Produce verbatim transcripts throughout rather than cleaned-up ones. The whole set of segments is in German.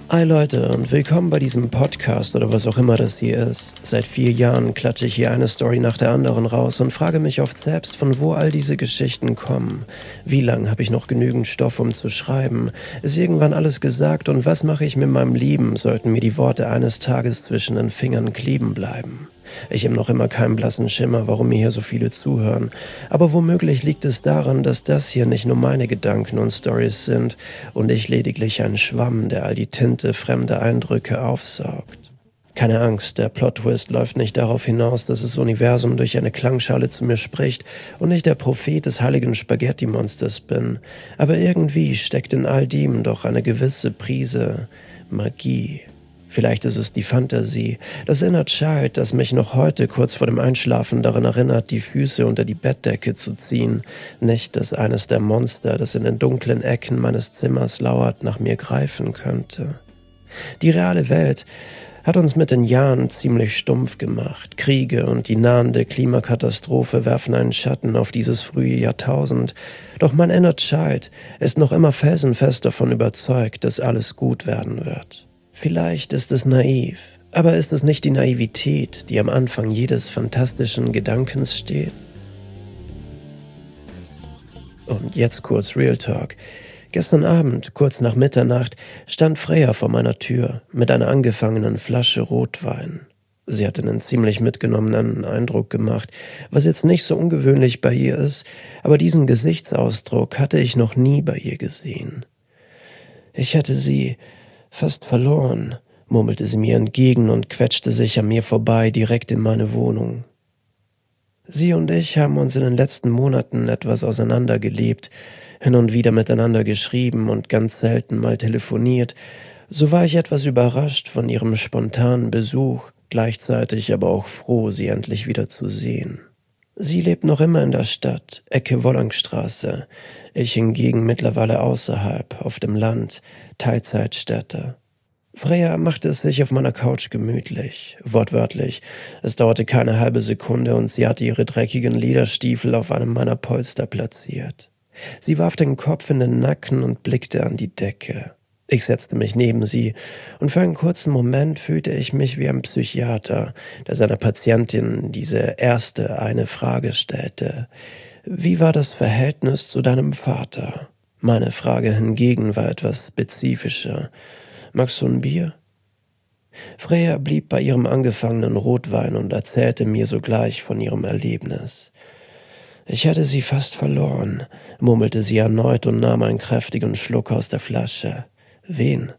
Hi Leute und willkommen bei diesem Podcast oder was auch immer das hier ist. Seit vier Jahren klatsche ich hier eine Story nach der anderen raus und frage mich oft selbst, von wo all diese Geschichten kommen. Wie lange habe ich noch genügend Stoff, um zu schreiben? Ist irgendwann alles gesagt und was mache ich mit meinem Leben, sollten mir die Worte eines Tages zwischen den Fingern kleben bleiben? Ich habe noch immer keinen blassen Schimmer, warum mir hier so viele zuhören. Aber womöglich liegt es daran, dass das hier nicht nur meine Gedanken und Stories sind und ich lediglich ein Schwamm, der all die Tinte fremder Eindrücke aufsaugt. Keine Angst, der Plot-Twist läuft nicht darauf hinaus, dass das Universum durch eine Klangschale zu mir spricht und ich der Prophet des heiligen Spaghetti-Monsters bin. Aber irgendwie steckt in all dem doch eine gewisse Prise Magie. Vielleicht ist es die Fantasie, das Inner Child, das mich noch heute kurz vor dem Einschlafen daran erinnert, die Füße unter die Bettdecke zu ziehen. Nicht, dass eines der Monster, das in den dunklen Ecken meines Zimmers lauert, nach mir greifen könnte. Die reale Welt hat uns mit den Jahren ziemlich stumpf gemacht. Kriege und die nahende Klimakatastrophe werfen einen Schatten auf dieses frühe Jahrtausend. Doch mein Inner Child ist noch immer felsenfest davon überzeugt, dass alles gut werden wird. Vielleicht ist es naiv, aber ist es nicht die Naivität, die am Anfang jedes fantastischen Gedankens steht? Und jetzt kurz Real Talk. Gestern Abend, kurz nach Mitternacht, stand Freya vor meiner Tür mit einer angefangenen Flasche Rotwein. Sie hatte einen ziemlich mitgenommenen Eindruck gemacht, was jetzt nicht so ungewöhnlich bei ihr ist, aber diesen Gesichtsausdruck hatte ich noch nie bei ihr gesehen. Ich hätte sie fast verloren, murmelte sie mir entgegen und quetschte sich an mir vorbei direkt in meine Wohnung. Sie und ich haben uns in den letzten Monaten etwas auseinandergelebt, hin und wieder miteinander geschrieben und ganz selten mal telefoniert. So war ich etwas überrascht von ihrem spontanen Besuch, gleichzeitig aber auch froh, sie endlich wieder zu sehen. Sie lebt noch immer in der Stadt, Ecke Wollangstraße, ich hingegen mittlerweile außerhalb, auf dem Land, Teilzeitstätte. Freya machte es sich auf meiner Couch gemütlich, wortwörtlich. Es dauerte keine halbe Sekunde und sie hatte ihre dreckigen Lederstiefel auf einem meiner Polster platziert. Sie warf den Kopf in den Nacken und blickte an die Decke. Ich setzte mich neben sie und für einen kurzen Moment fühlte ich mich wie ein Psychiater, der seiner Patientin diese erste eine Frage stellte. Wie war das Verhältnis zu deinem Vater? Meine Frage hingegen war etwas spezifischer. Magst du ein Bier? Freya blieb bei ihrem angefangenen Rotwein und erzählte mir sogleich von ihrem Erlebnis. Ich hatte sie fast verloren, murmelte sie erneut und nahm einen kräftigen Schluck aus der Flasche. Wen?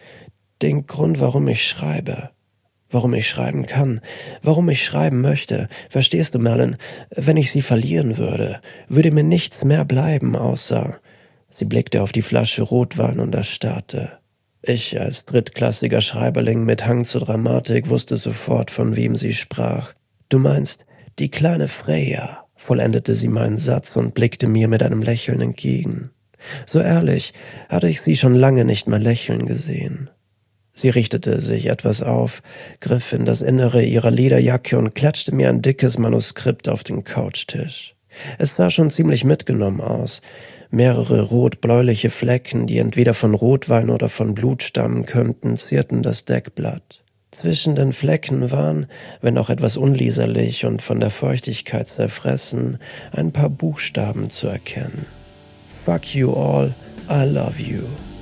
Den Grund, warum ich schreibe. Warum ich schreiben kann, warum ich schreiben möchte. Verstehst du, Merlin? Wenn ich sie verlieren würde, würde mir nichts mehr bleiben, außer... Sie blickte auf die Flasche Rotwein und erstarrte. Ich, als drittklassiger Schreiberling mit Hang zur Dramatik, wusste sofort, von wem sie sprach. Du meinst, die kleine Freya, vollendete sie meinen Satz und blickte mir mit einem Lächeln entgegen. So ehrlich hatte ich sie schon lange nicht mehr lächeln gesehen. Sie richtete sich etwas auf, griff in das Innere ihrer Lederjacke und klatschte mir ein dickes Manuskript auf den Couchtisch. Es sah schon ziemlich mitgenommen aus. Mehrere rot-bläuliche Flecken, die entweder von Rotwein oder von Blut stammen könnten, zierten das Deckblatt. Zwischen den Flecken waren, wenn auch etwas unleserlich und von der Feuchtigkeit zerfressen, ein paar Buchstaben zu erkennen. Fuck you all, I love you.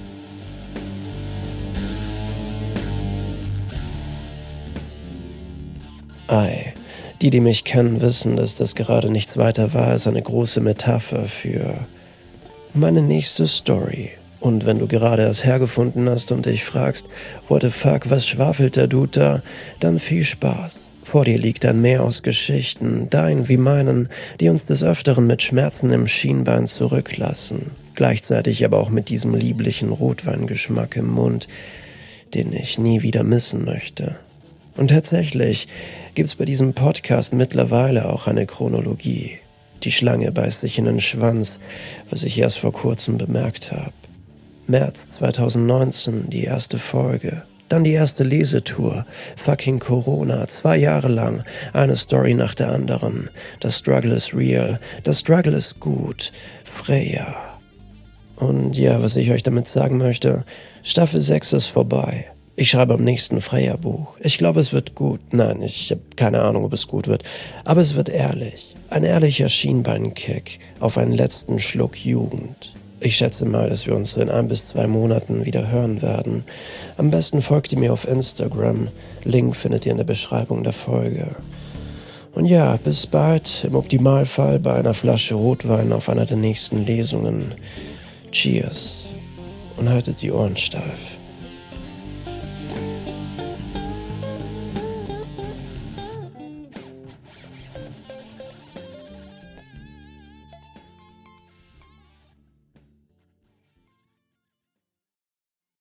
Ei, die, die mich kennen, wissen, dass das gerade nichts weiter war als eine große Metapher für meine nächste Story. Und wenn du gerade erst hergefunden hast und dich fragst, what the fuck, was schwafelt der Dude da, dann viel Spaß. Vor dir liegt ein Meer aus Geschichten, dein wie meinen, die uns des Öfteren mit Schmerzen im Schienbein zurücklassen. Gleichzeitig aber auch mit diesem lieblichen Rotweingeschmack im Mund, den ich nie wieder missen möchte. Und tatsächlich gibt's bei diesem Podcast mittlerweile auch eine Chronologie. Die Schlange beißt sich in den Schwanz, was ich erst vor kurzem bemerkt habe. März zweitausendneunzehn, die erste Folge. Dann die erste Lesetour. Fucking Corona, zwei Jahre lang. Eine Story nach der anderen. Das Struggle ist real. Das Struggle ist gut. Freya. Und ja, was ich euch damit sagen möchte, Staffel sechs ist vorbei. Ich schreibe am nächsten Freya-Buch. Ich glaube, es wird gut. Nein, ich habe keine Ahnung, ob es gut wird. Aber es wird ehrlich. Ein ehrlicher Schienbeinkick auf einen letzten Schluck Jugend. Ich schätze mal, dass wir uns in ein bis zwei Monaten wieder hören werden. Am besten folgt ihr mir auf Instagram. Link findet ihr in der Beschreibung der Folge. Und ja, bis bald, im Optimalfall bei einer Flasche Rotwein auf einer der nächsten Lesungen. Cheers und haltet die Ohren steif.